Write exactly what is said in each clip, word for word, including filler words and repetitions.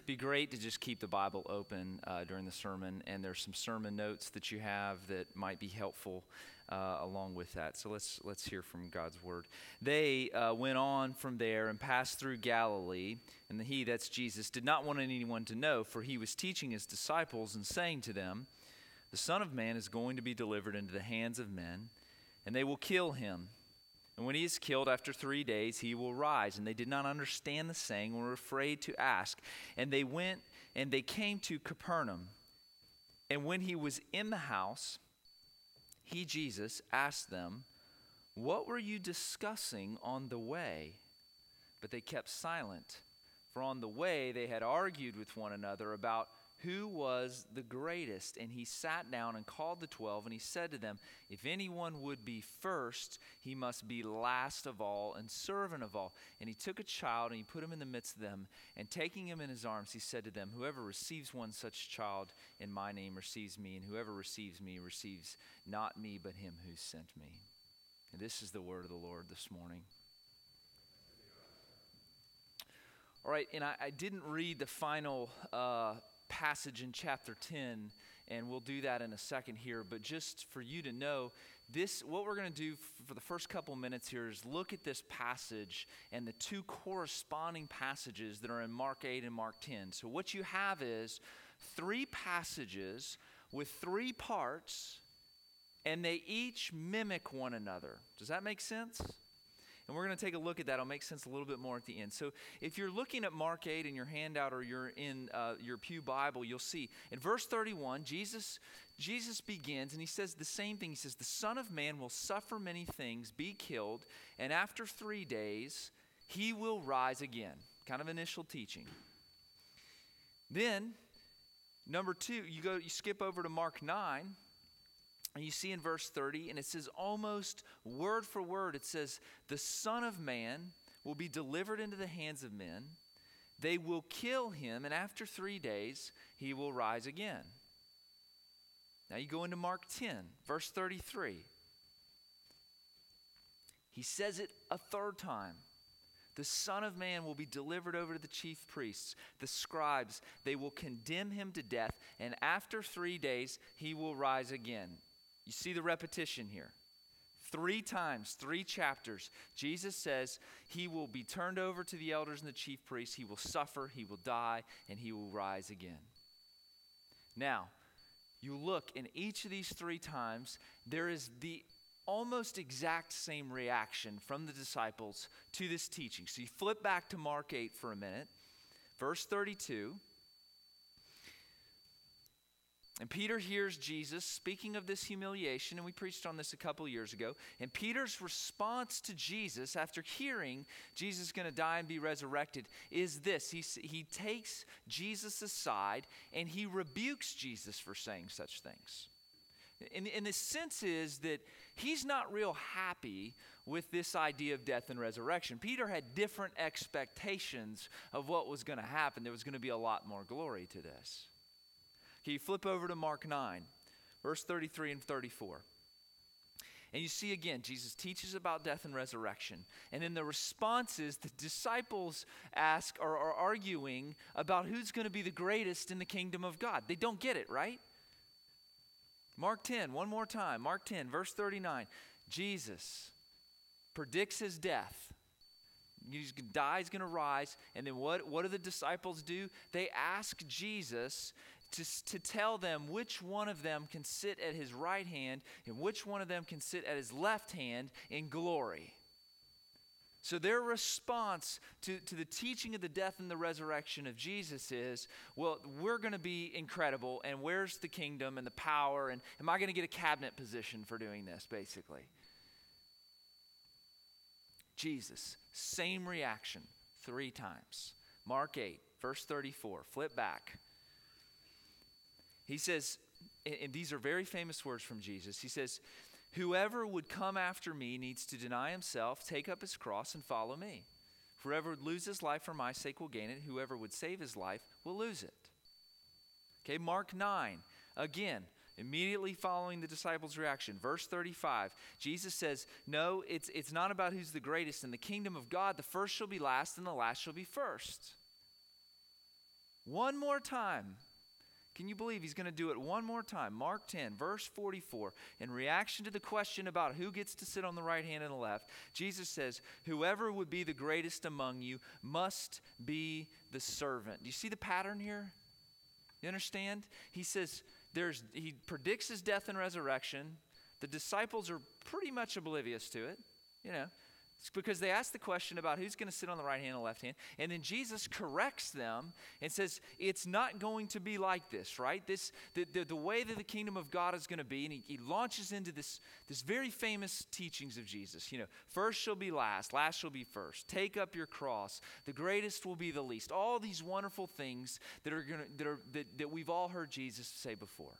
be great to just keep the Bible open uh, during the sermon, and there's some sermon notes that you have that might be helpful uh, along with that. So let's let's hear from God's word. They uh, went on from there and passed through Galilee, and the he, that's Jesus, did not want anyone to know, for he was teaching his disciples and saying to them, "The Son of Man is going to be delivered into the hands of men, and they will kill him. And when he is killed after three days, he will rise." And they did not understand the saying, and were afraid to ask. And they went and they came to Capernaum. And when he was in the house, he, Jesus, asked them, "What were you discussing on the way?" But they kept silent, for on the way they had argued with one another about who was the greatest. And he sat down and called the twelve, and he said to them, "If anyone would be first, he must be last of all and servant of all." And he took a child, and he put him in the midst of them, and taking him in his arms, he said to them, "Whoever receives one such child in my name receives me, and whoever receives me receives not me, but him who sent me." And this is the word of the Lord this morning. All right, and I, I didn't read the final uh, passage in chapter ten, and we'll do that in a second here, but just for you to know, this what we're going to do for the first couple minutes here is look at this passage and the two corresponding passages that are in Mark eight and Mark ten. So what you have is three passages with three parts, and they each mimic one another. Does that make sense? And we're going to take a look at that. It'll make sense a little bit more at the end. So if you're looking at Mark eight in your handout or you're in uh, your Pew Bible, you'll see in verse thirty-one, Jesus, Jesus begins and he says the same thing. He says, "The Son of Man will suffer many things, be killed, and after three days he will rise again." Kind of initial teaching. Then, number two, you go, you skip over to Mark nine. And you see in verse thirty, and it says almost word for word, it says, "The Son of Man will be delivered into the hands of men. They will kill him, and after three days he will rise again." Now you go into Mark ten, verse thirty-three. He says it a third time. "The Son of Man will be delivered over to the chief priests, the scribes. They will condemn him to death, and after three days he will rise again." You see the repetition here. Three times, three chapters, Jesus says he will be turned over to the elders and the chief priests. He will suffer, he will die, and he will rise again. Now, you look in each of these three times, there is the almost exact same reaction from the disciples to this teaching. So you flip back to Mark eight for a minute, verse thirty-two. And Peter hears Jesus speaking of this humiliation, and we preached on this a couple years ago. And Peter's response to Jesus after hearing Jesus is going to die and be resurrected is this. He, he takes Jesus aside and he rebukes Jesus for saying such things. And, and the sense is that he's not real happy with this idea of death and resurrection. Peter had different expectations of what was going to happen. There was going to be a lot more glory to this. Okay, you flip over to Mark nine, verse thirty-three and thirty-four. And you see again, Jesus teaches about death and resurrection. And in the responses, the disciples ask or are arguing about who's going to be the greatest in the kingdom of God. They don't get it, right? Mark ten, one more time. Mark ten, verse thirty-nine. Jesus predicts his death. He's going to die, he's going to rise. And then what, what do the disciples do? They ask Jesus to, to tell them which one of them can sit at his right hand and which one of them can sit at his left hand in glory. So their response to, to the teaching of the death and the resurrection of Jesus is, well, we're going to be incredible, and where's the kingdom and the power, and am I going to get a cabinet position for doing this, basically? Jesus, same reaction three times. Mark eight, verse thirty-four, flip back. He says, and these are very famous words from Jesus, he says, "Whoever would come after me needs to deny himself, take up his cross, and follow me. Whoever would lose his life for my sake will gain it. Whoever would save his life will lose it." Okay, Mark nine, again, immediately following the disciples' reaction. Verse thirty-five, Jesus says, no, it's, it's not about who's the greatest. In the kingdom of God, the first shall be last and the last shall be first. One more time. Can you believe he's going to do it one more time? Mark ten, verse forty-four. In reaction to the question about who gets to sit on the right hand and the left, Jesus says, whoever would be the greatest among you must be the servant. Do you see the pattern here? You understand? He says, there's, he predicts his death and resurrection. The disciples are pretty much oblivious to it, you know. It's because they ask the question about who's going to sit on the right hand and the left hand. And then Jesus corrects them and says, it's not going to be like this, right? This the, the, the way that the kingdom of God is going to be. And he, he launches into this, this very famous teachings of Jesus. You know, first shall be last, last shall be first. Take up your cross. The greatest will be the least. All these wonderful things that are going to that are that, that we've all heard Jesus say before.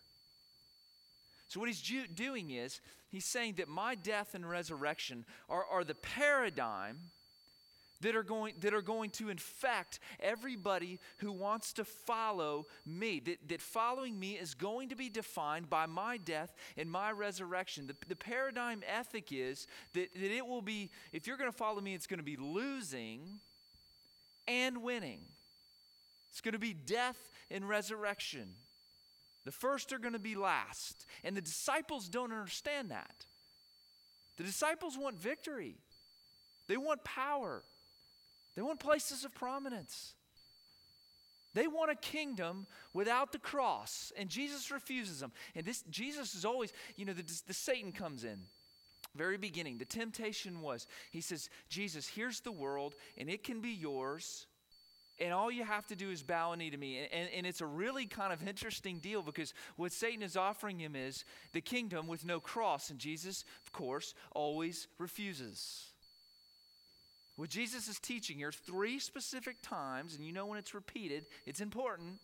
So what he's ju- doing is, he's saying that my death and resurrection are, are the paradigm that are going that are going to infect everybody who wants to follow me. That, that following me is going to be defined by my death and my resurrection. The, the paradigm ethic is that, that it will be, if you're going to follow me, it's going to be losing and winning. It's going to be death and resurrection. The first are going to be last. And the disciples don't understand that. The disciples want victory. They want power. They want places of prominence. They want a kingdom without the cross. And Jesus refuses them. And this Jesus is always, you know, the, the Satan comes in. Very beginning, the temptation was, he says, Jesus, here's the world, and it can be yours. And all you have to do is bow a knee to me. And, and, and it's a really kind of interesting deal, because what Satan is offering him is the kingdom with no cross. And Jesus, of course, always refuses. What Jesus is teaching here three specific times, and you know when it's repeated, it's important,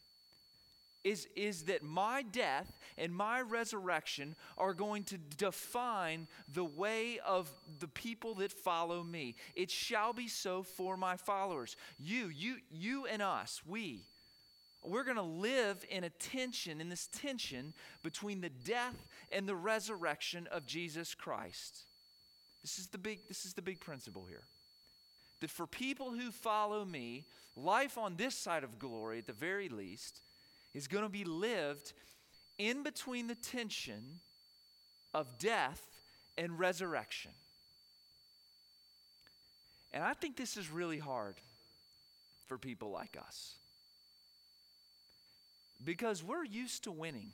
is, is that my death and my resurrection are going to define the way of the people that follow me. It shall be so for my followers. You, you, you and us, we, we're going to live in a tension, in this tension between the death and the resurrection of Jesus Christ. This is the big, this is the big principle here. That for people who follow me, life on this side of glory, at the very least, is going to be lived in between the tension of death and resurrection. And I think this is really hard for people like us, because we're used to winning.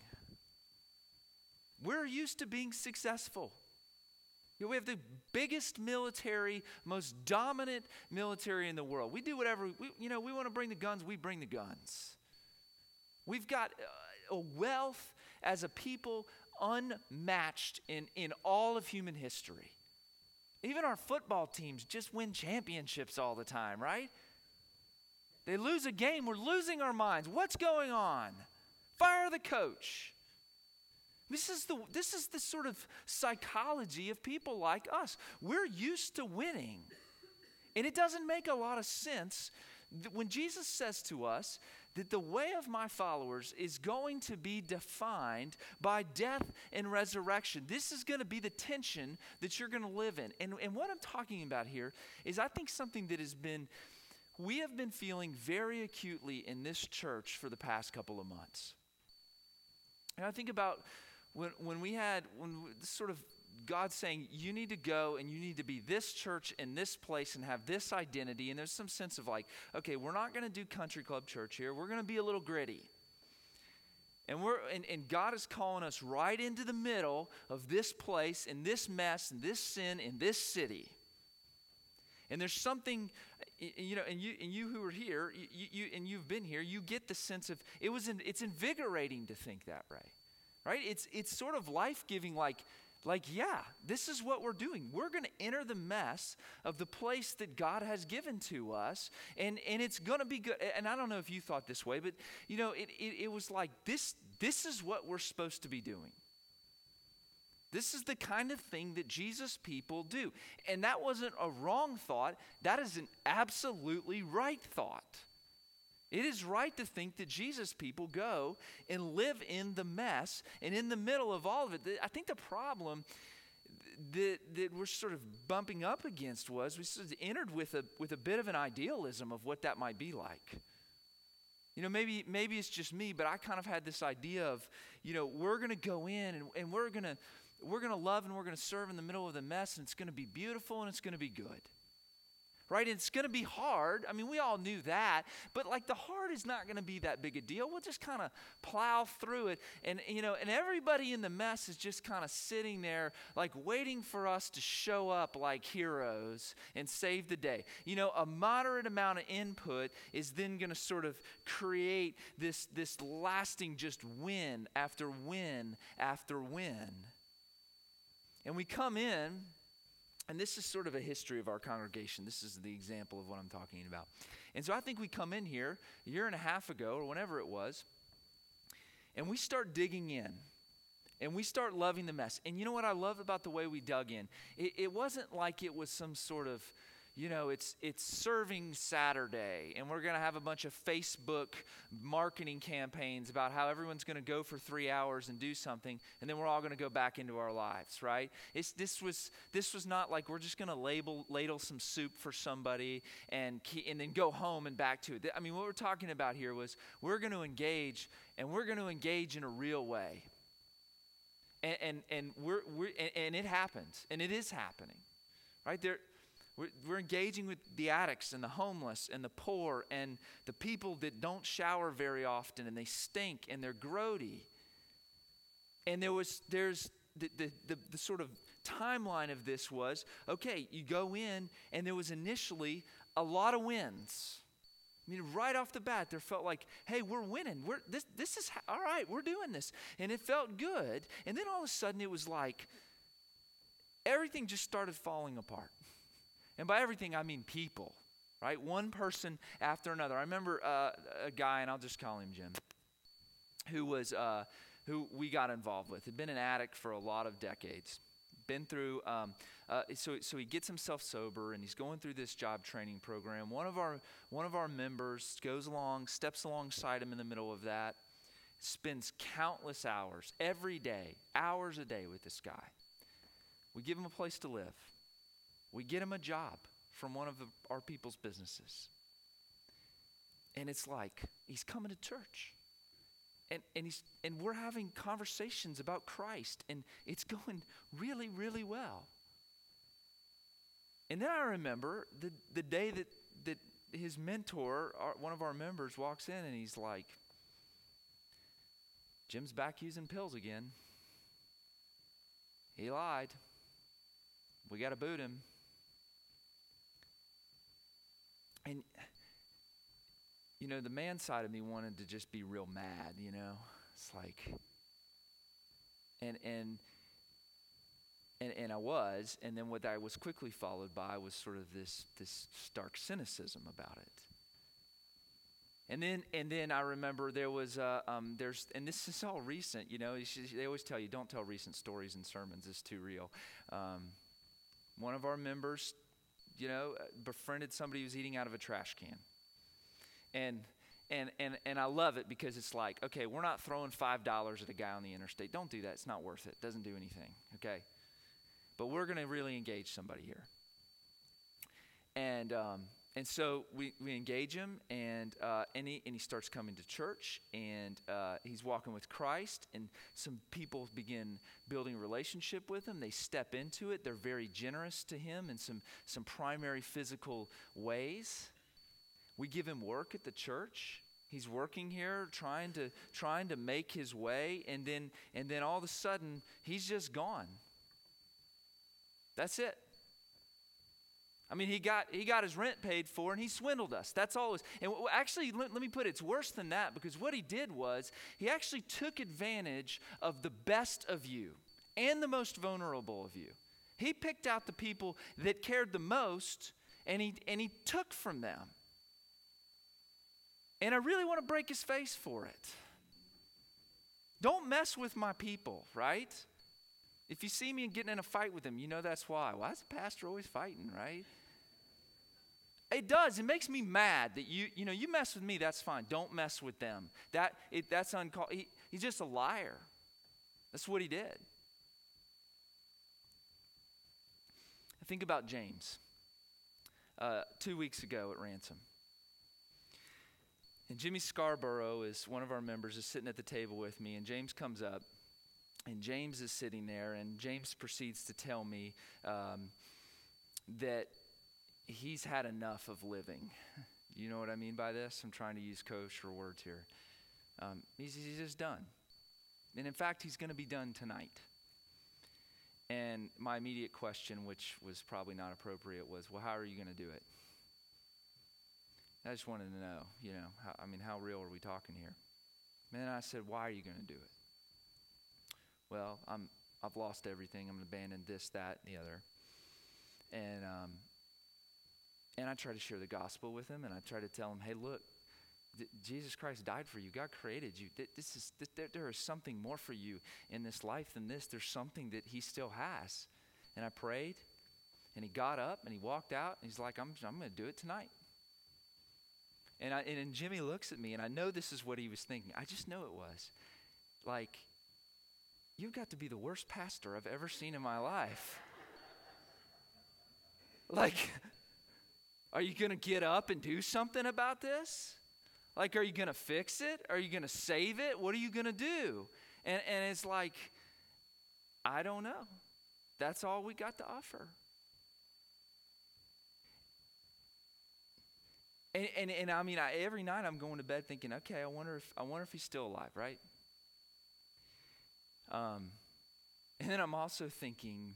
We're used to being successful. You know, we have the biggest military, most dominant military in the world. We do whatever, we, you know, we want to bring the guns, we bring the guns. We've got a wealth as a people unmatched in, in all of human history. Even our football teams just win championships all the time, right? They lose a game, we're losing our minds. What's going on? Fire the coach. This is the this is the sort of psychology of people like us. We're used to winning. And it doesn't make a lot of sense that when Jesus says to us that the way of my followers is going to be defined by death and resurrection. This is going to be the tension that you're going to live in. And, and what I'm talking about here is, I think, something that has been, we have been feeling very acutely in this church for the past couple of months. And I think about when when we had, when we, sort of God saying, you need to go and you need to be this church in this place and have this identity. And there's some sense of like, okay, we're not going to do country club church here. We're going to be a little gritty. And we're and, and God is calling us right into the middle of this place and this mess and this sin in this city. And there's something, you know, and you and you who are here, you, you and you've been here, you get the sense of, it was in, it's invigorating to think that way. Right? It's it's sort of life-giving, like, like, yeah, this is what we're doing. We're going to enter the mess of the place that God has given to us, and, and it's going to be good. And I don't know if you thought this way, but, you know, it, it, it was like, this, this is what we're supposed to be doing. This is the kind of thing that Jesus people do. And that wasn't a wrong thought. That is an absolutely right thought. It is right to think that Jesus people go and live in the mess and in the middle of all of it. I think the problem that, that we're sort of bumping up against was we sort of entered with a, with a bit of an idealism of what that might be like. You know, maybe maybe it's just me, but I kind of had this idea of, you know, we're going to go in and, and we're going to we're going to love and we're going to serve in the middle of the mess, and it's going to be beautiful and it's going to be good. Right? And it's going to be hard. I mean, we all knew that, but like the hard is not going to be that big a deal. We'll just kind of plow through it. And, you know, and everybody in the mess is just kind of sitting there like waiting for us to show up like heroes and save the day. You know, a moderate amount of input is then going to sort of create this, this lasting just win after win after win. And we come in, and this is sort of a history of our congregation. This is the example of what I'm talking about. And so I think we come in here a year and a half ago or whenever it was, and we start digging in. And we start loving the mess. And you know what I love about the way we dug in? It, it wasn't like it was some sort of, you know, it's it's serving Saturday, and we're going to have a bunch of Facebook marketing campaigns about how everyone's going to go for three hours and do something, and then we're all going to go back into our lives, right? It's, this was this was not like we're just going to label ladle some soup for somebody and key, and then go home and back to it. I mean, what we're talking about here was we're going to engage, and we're going to engage in a real way. And and, and we're we're and, and it happens, and it is happening, right? There, we're, we're engaging with the addicts and the homeless and the poor and the people that don't shower very often and they stink and they're grody. And there was there's the the the, the sort of timeline of this was okay. You go in, and there was initially a lot of wins. I mean, right off the bat, there felt like, hey, we're winning. We're this this is all right. We're doing this, and it felt good. And then all of a sudden, it was like everything just started falling apart. And by everything, I mean people, right? One person after another. I remember uh, a guy, and I'll just call him Jim, who was uh, who we got involved with. Had been an addict for a lot of decades. Been through, um, uh, so so he gets himself sober, and he's going through this job training program. One of our one of our members goes along, steps alongside him in the middle of that, spends countless hours every day, hours a day with this guy. We give him a place to live. We get him a job from one of the, our people's businesses, and it's like he's coming to church. And and he's and we're having conversations about Christ, and it's going really, really well. And then I remember the the day that that his mentor, our, one of our members, walks in, and he's like, "Jim's back using pills again. He lied. We got to boot him." And you know, the man side of me wanted to just be real mad, you know. It's like, and and and and I was, and then what I was quickly followed by was sort of this this stark cynicism about it. And then and then I remember there was uh, um there's and this is all recent, you know. You should, they always tell you don't tell recent stories in sermons; it's too real. Um, one of our members, you know, befriended somebody who was eating out of a trash can. And and and and I love it because it's like, okay, we're not throwing five dollars at a guy on the interstate. Don't do that. It's not worth it. It doesn't do anything, okay? But we're going to really engage somebody here. And um, and so we, we engage him, and uh, and he and he starts coming to church, and uh, he's walking with Christ, and some people begin building a relationship with him. They step into it. They're very generous to him in some some primary physical ways. We give him work at the church. He's working here, trying to trying to make his way, and then and then all of a sudden he's just gone. That's it. I mean, he got he got his rent paid for, and he swindled us. That's all it was. And w- actually, let, let me put it, it's worse than that, because what he did was he actually took advantage of the best of you and the most vulnerable of you. He picked out the people that cared the most, and he and he took from them. And I really want to break his face for it. Don't mess with my people, right? If you see me getting in a fight with them, you know that's why. Why is the pastor always fighting, right? It does. It makes me mad that you, you know, you mess with me, that's fine. Don't mess with them. That it, that's uncalled. He, he's just a liar. That's what he did. I think about James. Uh, two weeks ago at Ransom. And Jimmy Scarborough is one of our members, is sitting at the table with me, and James comes up, and James is sitting there, and James proceeds to tell me um, that he's had enough of living. You know what I mean by this? I'm trying to use kosher words here. Um, he's, he's just done. And in fact, he's going to be done tonight. And my immediate question, which was probably not appropriate, was, well, how are you going to do it? I just wanted to know, you know, how, I mean, how real are we talking here? And then I said, why are you going to do it? Well, I'm, I've lost everything. I'm going to abandon this, that, and the other. And um, and I try to share the gospel with him, and I try to tell him, hey, look, th- Jesus Christ died for you. God created you. Th- this is th- there, there is something more for you in this life than this. There's something that he still has. And I prayed, and he got up, and he walked out, and he's like, I'm, I'm going to do it tonight. And, I, and and Jimmy looks at me, and I know this is what he was thinking. I just know it was. Like, you've got to be the worst pastor I've ever seen in my life. Like, are you going to get up and do something about this? Like, are you going to fix it? Are you going to save it? What are you going to do? And and it's like, I don't know. That's all we got to offer. And, and and I mean, I, every night I'm going to bed thinking, okay, I wonder if I wonder if he's still alive, right? Um, and then I'm also thinking,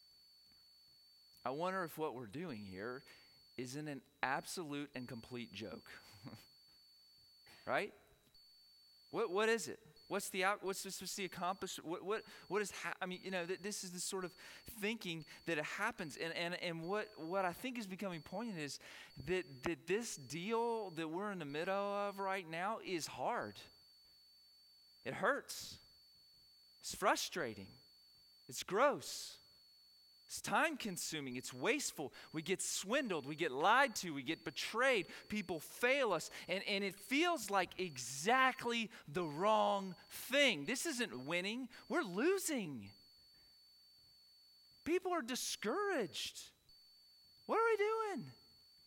I wonder if what we're doing here isn't an absolute and complete joke, right? What what is it? What's the out? What's this? What's the accomplishment? What what what is? Ha- I mean, you know, th- this is the sort of thinking that it happens, and and and what what I think is becoming poignant is that that this deal that we're in the middle of right now is hard. It hurts. It's frustrating. It's gross. It's time-consuming. It's wasteful. We get swindled. We get lied to. We get betrayed. People fail us. And, and it feels like exactly the wrong thing. This isn't winning. We're losing. People are discouraged. What are we doing?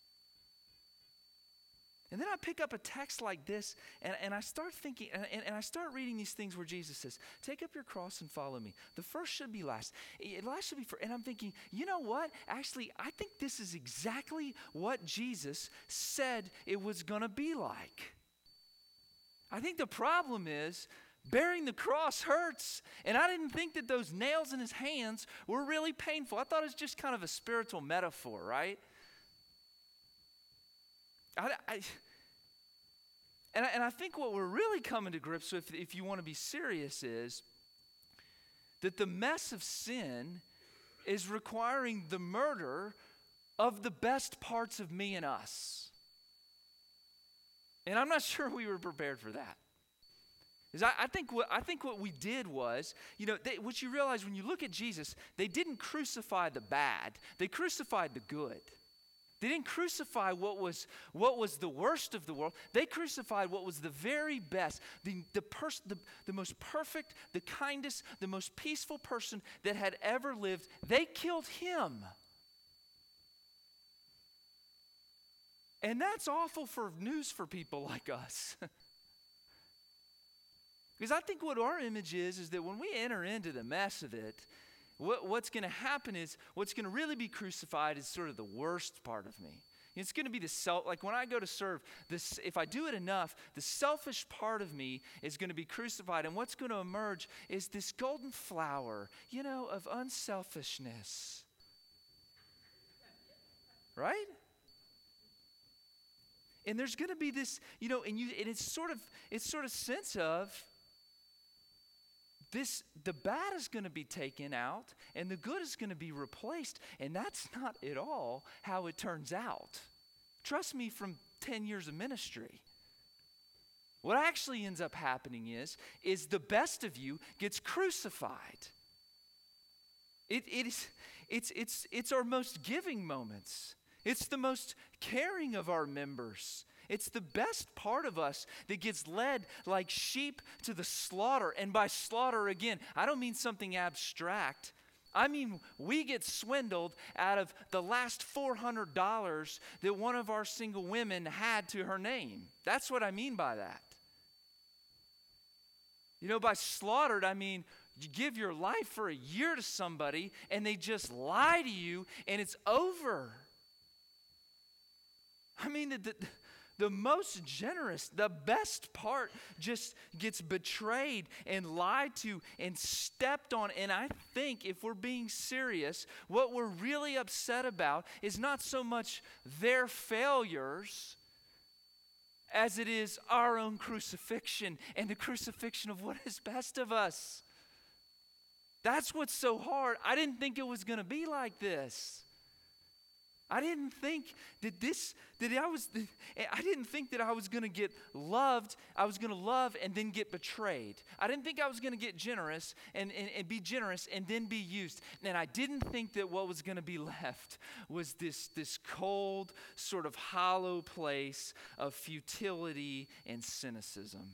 And then I pick up a text like this, and, and I start thinking, and, and, and I start reading these things where Jesus says, take up your cross and follow me. The first should be last. It last should be first. And I'm thinking, you know what? Actually, I think this is exactly what Jesus said it was going to be like. I think the problem is bearing the cross hurts. And I didn't think that those nails in his hands were really painful. I thought it was just kind of a spiritual metaphor, right? I, I, and, I, and I think what we're really coming to grips with, if you want to be serious, is that the mess of sin is requiring the murder of the best parts of me and us. And I'm not sure we were prepared for that. Because I, I think what I think what we did was, you know, they, what you realize when you look at Jesus, they didn't crucify the bad; they crucified the good. They didn't crucify what was what was the worst of the world. They crucified what was the very best, the the, pers- the the most perfect, the kindest, the most peaceful person that had ever lived. They killed him. And that's awful for news for people like us. Because I think what our image is, is that when we enter into the mess of it, What, what's going to happen is, what's going to really be crucified is sort of the worst part of me. It's going to be the self, like when I go to serve, this, if I do it enough, the selfish part of me is going to be crucified. And what's going to emerge is this golden flower, you know, of unselfishness. Right? And there's going to be this, you know, and you, and it's sort of, it's sort of sense of, This, the bad is going to be taken out and the good is going to be replaced. And that's not at all how it turns out. Trust me from ten years of ministry. What actually ends up happening is, is the best of you gets crucified. It, it is, it's, it's, it's our most giving moments. It's the most caring of our members. It's the best part of us that gets led like sheep to the slaughter. And by slaughter, again, I don't mean something abstract. I mean, we get swindled out of the last four hundred dollars that one of our single women had to her name. That's what I mean by that. You know, by slaughtered, I mean, you give your life for a year to somebody and they just lie to you and it's over. I mean, the, the, the most generous, the best part just gets betrayed and lied to and stepped on. And I think if we're being serious, what we're really upset about is not so much their failures as it is our own crucifixion and the crucifixion of what is best of us. That's what's so hard. I didn't think it was going to be like this. I didn't think that this, that I was, I didn't think that I was going to get loved. I was going to love and then get betrayed. I didn't think I was going to get generous and, and, and be generous and then be used. And I didn't think that what was going to be left was this, this cold, sort of hollow place of futility and cynicism.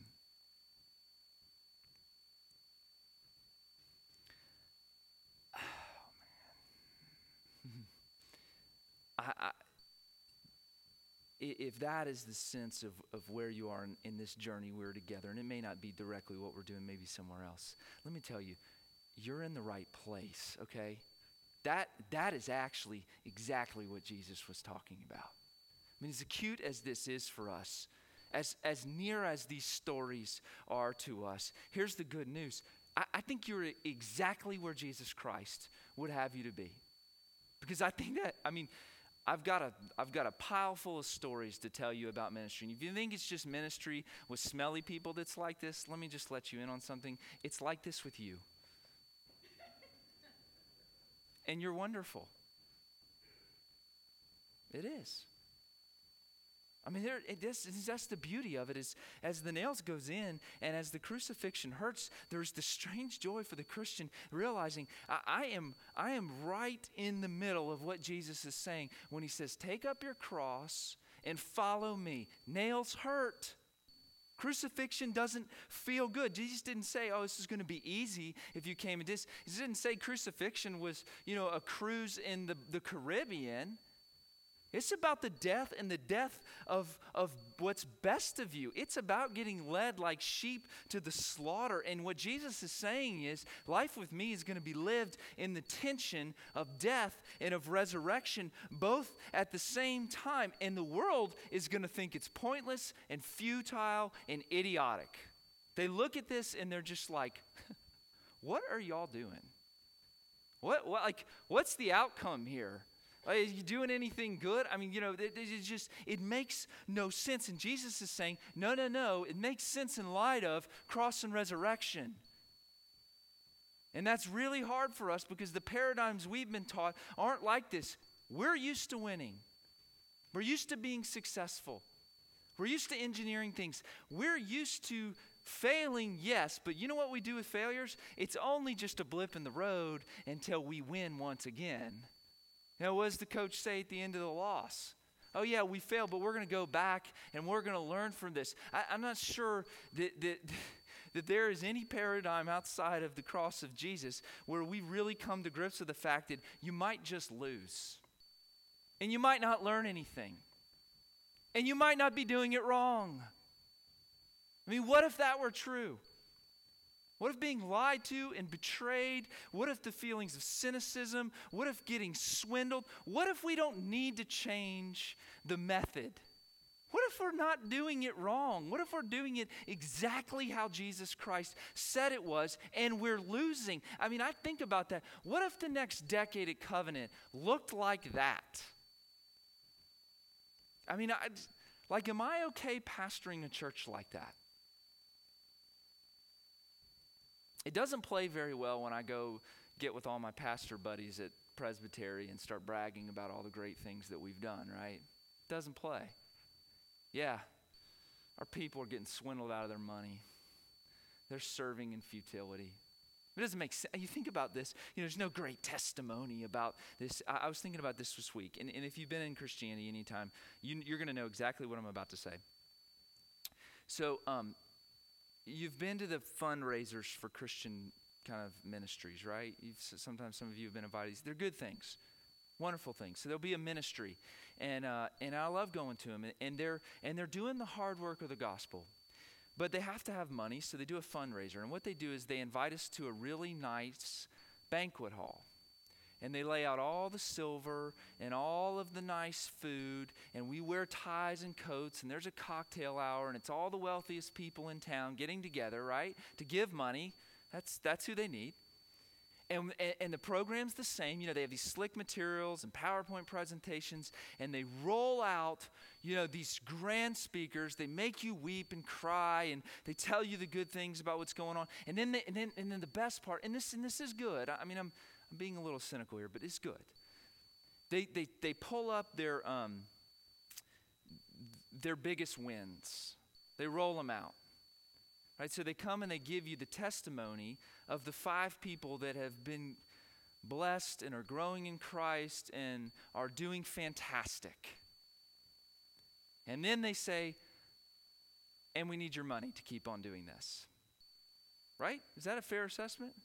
I, I, if that is the sense of, of where you are in, in this journey, we're together, and it may not be directly what we're doing, maybe somewhere else. Let me tell you, you're in the right place, okay? That that is actually exactly what Jesus was talking about. I mean, as acute as this is for us, as, as near as these stories are to us, here's the good news. I, I think you're exactly where Jesus Christ would have you to be. Because I think that, I mean, I've got a I've got a pile full of stories to tell you about ministry. And if you think it's just ministry with smelly people that's like this, let me just let you in on something. It's like this with you. And you're wonderful. It is. I mean, there, it is, that's the beauty of it is as the nails goes in and as the crucifixion hurts, there's this strange joy for the Christian realizing I, I am I am right in the middle of what Jesus is saying when he says, take up your cross and follow me. Nails hurt. Crucifixion doesn't feel good. Jesus didn't say, oh, this is going to be easy if you came and this. He didn't say crucifixion was, you know, a cruise in the, the Caribbean. It's about the death and the death of, of what's best of you. It's about getting led like sheep to the slaughter. And what Jesus is saying is, life with me is going to be lived in the tension of death and of resurrection, both at the same time. And the world is going to think it's pointless and futile and idiotic. They look at this and they're just like, what are y'all doing? What, what like, what's the outcome here? Are you doing anything good? I mean, you know, it, it just, it makes no sense. And Jesus is saying, no, no, no. It makes sense in light of cross and resurrection. And that's really hard for us because the paradigms we've been taught aren't like this. We're used to winning. We're used to being successful. We're used to engineering things. We're used to failing, yes, but you know what we do with failures? It's only just a blip in the road until we win once again. Now, what does the coach say at the end of the loss? Oh, yeah, we failed, but we're going to go back and we're going to learn from this. I, I'm not sure that, that, that there is any paradigm outside of the cross of Jesus where we really come to grips with the fact that you might just lose. And you might not learn anything. And you might not be doing it wrong. I mean, what if that were true? What if being lied to and betrayed? What if the feelings of cynicism? What if getting swindled? What if we don't need to change the method? What if we're not doing it wrong? What if we're doing it exactly how Jesus Christ said it was and we're losing? I mean, I think about that. What if the next decade at Covenant looked like that? I mean, I, like, am I okay pastoring a church like that? It doesn't play very well when I go get with all my pastor buddies at Presbytery and start bragging about all the great things that we've done, right? It doesn't play. Yeah, our people are getting swindled out of their money. They're serving in futility. It doesn't make sense. You think about this, you know, there's no great testimony about this. I, I was thinking about this this week, and, and if you've been in Christianity anytime, you, you're going to know exactly what I'm about to say. So, um, you've been to the fundraisers for Christian kind of ministries, right? You've, sometimes some of you have been invited. They're good things, wonderful things. So there'll be a ministry, and uh, and I love going to them, and, and they're and they're doing the hard work of the gospel, but they have to have money, so they do a fundraiser. And what they do is they invite us to a really nice banquet hall. And they lay out all the silver and all of the nice food, and we wear ties and coats, and there's a cocktail hour, and it's all the wealthiest people in town getting together, right, to give money. That's that's who they need. And, and, and the program's the same. You know, they have these slick materials and PowerPoint presentations, and they roll out, you know, these grand speakers. They make you weep and cry, and they tell you the good things about what's going on. And then, they, and then, and then the best part, and this and this is good. I mean, I'm I'm being a little cynical here, but it's good. They they they pull up their um their biggest wins. They roll them out. Right? So they come and they give you the testimony of the five people that have been blessed and are growing in Christ and are doing fantastic. And then they say, and we need your money to keep on doing this. Right? Is that a fair assessment?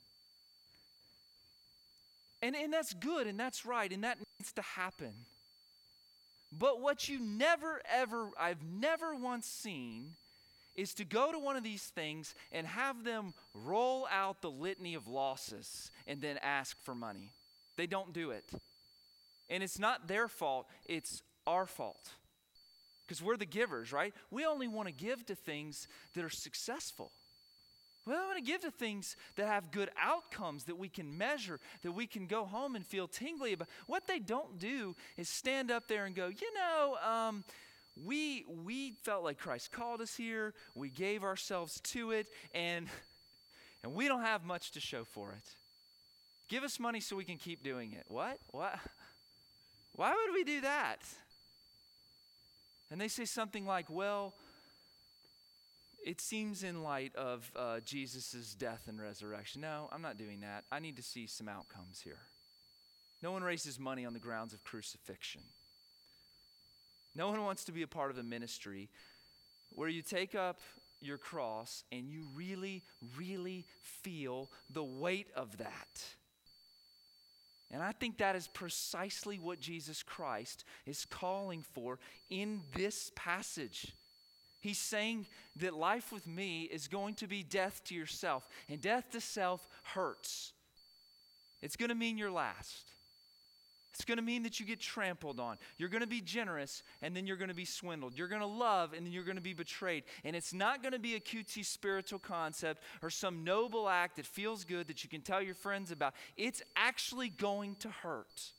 And, and that's good, and that's right, and that needs to happen. But what you never, ever, I've never once seen is to go to one of these things and have them roll out the litany of losses and then ask for money. They don't do it. And it's not their fault, it's our fault. Because we're the givers, right? We only want to give to things that are successful. We don't want to give to things that have good outcomes that we can measure, that we can go home and feel tingly about. What they don't do is stand up there and go, you know, um, we we felt like Christ called us here. We gave ourselves to it, and and we don't have much to show for it. Give us money so we can keep doing it. What? What? Why would we do that? And they say something like, well, it seems in light of uh, Jesus' death and resurrection. No, I'm not doing that. I need to see some outcomes here. No one raises money on the grounds of crucifixion. No one wants to be a part of a ministry where you take up your cross and you really, really feel the weight of that. And I think that is precisely what Jesus Christ is calling for in this passage. He's saying that life with me is going to be death to yourself. And death to self hurts. It's going to mean you're last. It's going to mean that you get trampled on. You're going to be generous, and then you're going to be swindled. You're going to love, and then you're going to be betrayed. And it's not going to be a cutesy spiritual concept or some noble act that feels good that you can tell your friends about. It's actually going to hurt.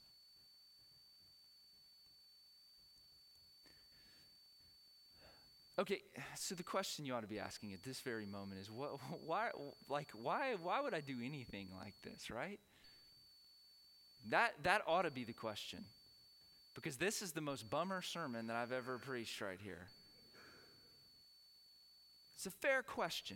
Okay, so the question you ought to be asking at this very moment is, what, why, like, why, why would I do anything like this, right? That that ought to be the question, because this is the most bummer sermon that I've ever preached right here. It's a fair question,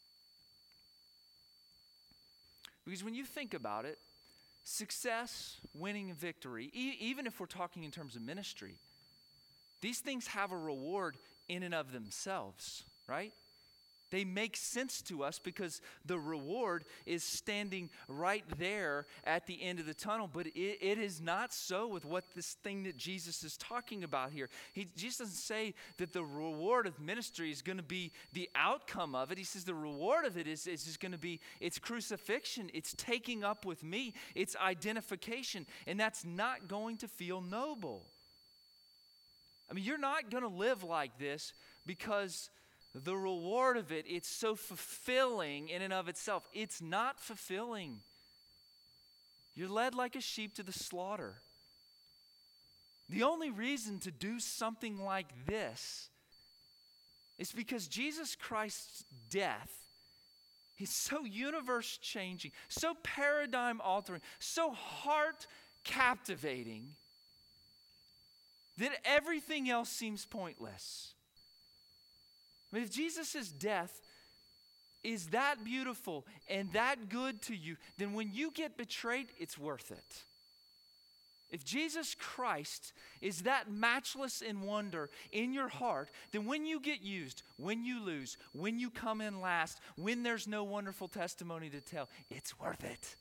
because when you think about it, success, winning, and victory, e- even if we're talking in terms of ministry, these things have a reward in and of themselves, right? They make sense to us because the reward is standing right there at the end of the tunnel. But it, it is not so with what this thing that Jesus is talking about here. He Jesus doesn't say that the reward of ministry is going to be the outcome of it. He says the reward of it is, is just going to be its crucifixion. It's taking up with me. It's identification. And that's not going to feel noble. I mean, you're not going to live like this because the reward of it, it's so fulfilling in and of itself. It's not fulfilling. You're led like a sheep to the slaughter. The only reason to do something like this is because Jesus Christ's death is so universe changing, so paradigm altering, so heart captivating that everything else seems pointless. I mean, if Jesus' death is that beautiful and that good to you, then when you get betrayed, it's worth it. If Jesus Christ is that matchless in wonder in your heart, then when you get used, when you lose, when you come in last, when there's no wonderful testimony to tell, it's worth it.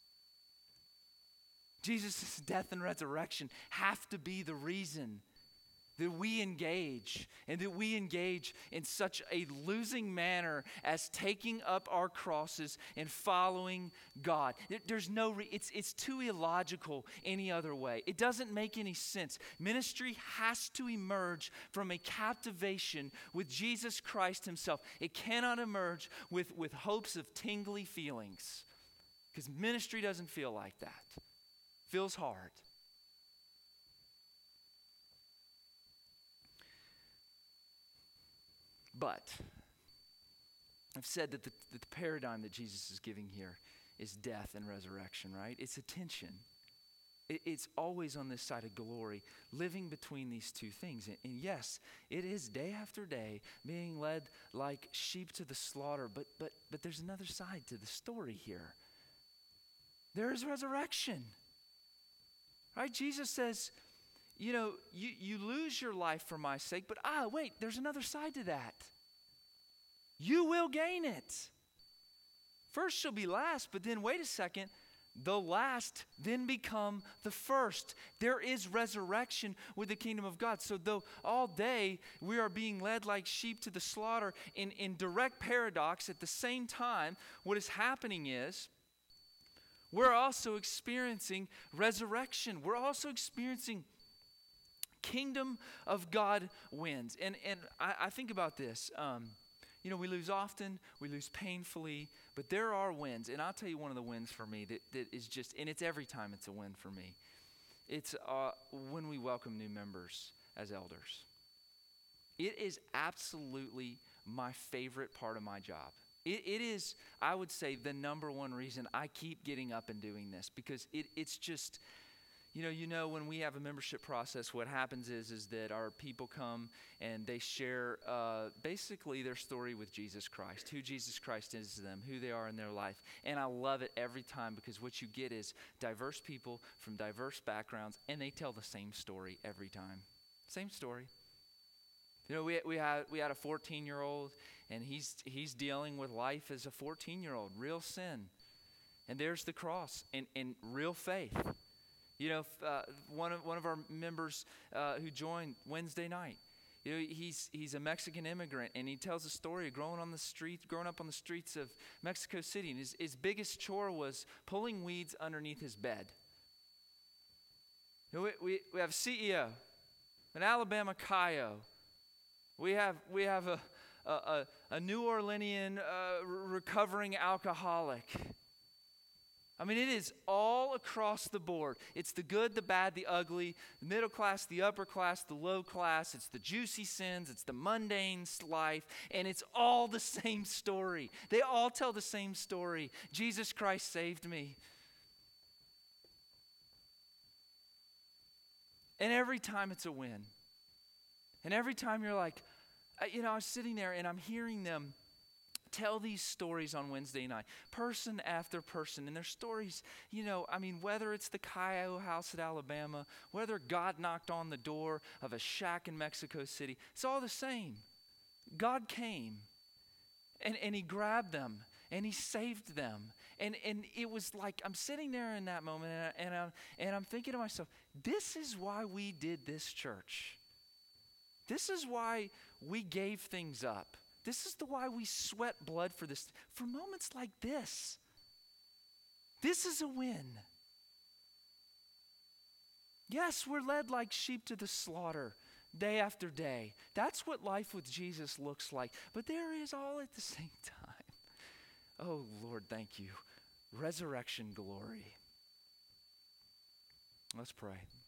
Jesus' death and resurrection have to be the reason that we engage, and that we engage in such a losing manner as taking up our crosses and following God. There's no, re- it's, it's too illogical any other way. It doesn't make any sense. Ministry has to emerge from a captivation with Jesus Christ himself. It cannot emerge with, with hopes of tingly feelings, because ministry doesn't feel like that. It feels hard. But I've said that the, that the paradigm that Jesus is giving here is death and resurrection, right? It's a tension. It, it's always on this side of glory, living between these two things. And, and yes, it is day after day being led like sheep to the slaughter, but, but, but there's another side to the story here. There is resurrection, right? Jesus says, you know, you, you lose your life for my sake, but ah, wait, there's another side to that. You will gain it. First shall be last, but then wait a second, the last then become the first. There is resurrection with the kingdom of God. So though all day we are being led like sheep to the slaughter, in, in direct paradox, at the same time, what is happening is, we're also experiencing resurrection. We're also experiencing kingdom of God wins. And and I, I think about this. Um, you know, we lose often, we lose painfully, but there are wins. And I'll tell you one of the wins for me that, that is just, and it's every time it's a win for me. It's uh, when we welcome new members as elders. It is absolutely my favorite part of my job. It, it is, I would say, the number one reason I keep getting up and doing this, because it, it's just, You know, you know, when we have a membership process, what happens is, is that our people come and they share uh, basically their story with Jesus Christ, who Jesus Christ is to them, who they are in their life. And I love it every time, because what you get is diverse people from diverse backgrounds, and they tell the same story every time. Same story. You know, we we had we had a fourteen-year-old, and he's he's dealing with life as a fourteen-year-old, real sin. And there's the cross and, and real faith. You know, uh, one of one of our members uh, who joined Wednesday night, you know, he's he's a Mexican immigrant, and he tells a story of growing on the street, growing up on the streets of Mexico City, and his, his biggest chore was pulling weeds underneath his bed. You know, we, we we have a C E O, an Alabama C I O. We have we have a a, a, a New Orleanian uh, recovering alcoholic. I mean, it is all across the board. It's the good, the bad, the ugly, the middle class, the upper class, the low class. It's the juicy sins. It's the mundane life. And it's all the same story. They all tell the same story. Jesus Christ saved me. And every time it's a win. And every time you're like, you know, I was sitting there and I'm hearing them tell these stories on Wednesday night, person after person, and their stories, you know, I mean, whether it's the C I O house at Alabama, whether God knocked on the door of a shack in Mexico City, it's all the same. God came, and, and he grabbed them, and he saved them, and, and it was like, I'm sitting there in that moment, and, I, and, I'm, and I'm thinking to myself, this is why we did this church. This is why we gave things up. This is the why we sweat blood for this, for moments like this. This is a win. Yes, we're led like sheep to the slaughter day after day. That's what life with Jesus looks like. But there is all at the same time. Oh, Lord, thank you. Resurrection glory. Let's pray.